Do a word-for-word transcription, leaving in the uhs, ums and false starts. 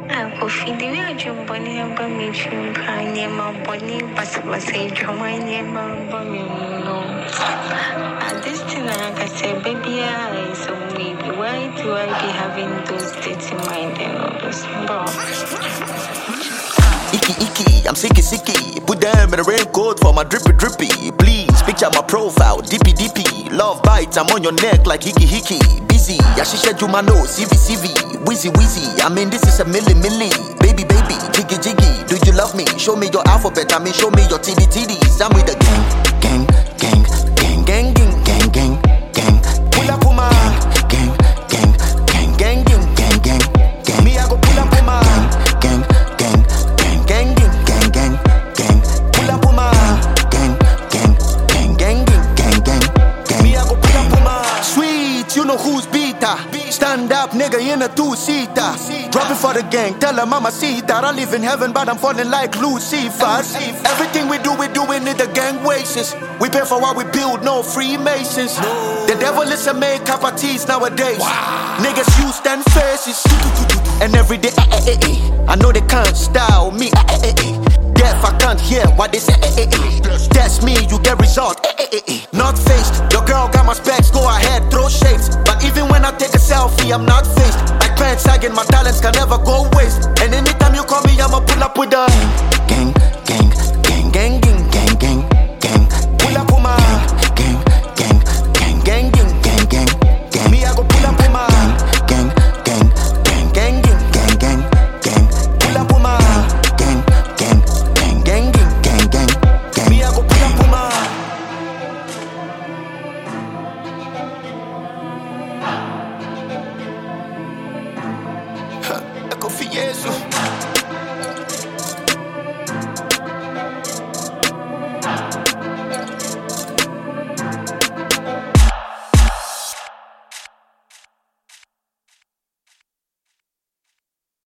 Ako findi we ajumbani amba mi chimpa nyema boni basa basa jama nyema amba mi no. At this thing I say, baby, I so maybe why do I be having those dirty mind and all this? Bro. Icky, icky, I'm sicky, sicky. Put them in a raincoat for my drippy, drippy. Please, picture my profile, dippy, dippy. Love bites, I'm on your neck like hickey, hickey. Busy, I should shed you my nose, C V, C V. Wheezy, wheezy, I mean this is a milli, milli. Baby, baby, jiggy, jiggy. Do you love me? Show me your alphabet, I mean show me your titty, titties. I'm with the gang, gang, gang, gang, gang, gang, gang, gang, gang. Pull up on my gang, gang, gang, gang, gang, gang, gang, gang. Me, I go pull up on my gang, gang, gang, gang, gang, gang, gang. Pull up on my gang, gang, gang, gang, gang, gang, gang. Me, I go pull up on my sweet. You know who's beta? Stand up, nigga, in a two-seater. Drop it for the gang, tell her mama see that I live in heaven, but I'm falling like Lucifer. Everything we do, we doing it the gang wages. We pay for what we build, no Freemasons. The devil is a make cup of teas nowadays. Niggas use ten faces. And every day, eh, eh, eh, eh. I know they can't style me. Eh, eh, eh, eh. Deaf, I can't hear what they say. Eh, eh, eh, eh. That's me, you get result. Eh, eh, eh, eh. Not faced. Your girl got my specs, go ahead, throw shades. But even when I take a selfie, I'm not faced. Like pants sagging, my talents can never go waste. And anytime you call me, I'ma pull up with the gang, gang, gang, gang, gang, gang, gang, gang. Pull up with my gang, gang, gang, gang, gang, gang, gang, gang. Me, I go pull up with my gang, gang, gang, gang, gang, gang, gang, gang. Pull up with my gang, gang, gang, gang, gang, gang, gang, gang. Me, I go pull up with my. Huh, I go for Jesus.